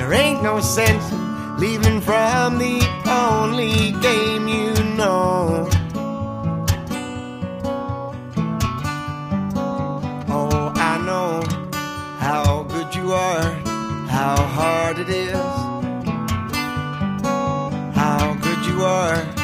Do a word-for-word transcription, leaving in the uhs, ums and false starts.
There ain't no sense leaving from the only game you know. Oh, I know how good you are, how hard it is, how good you are.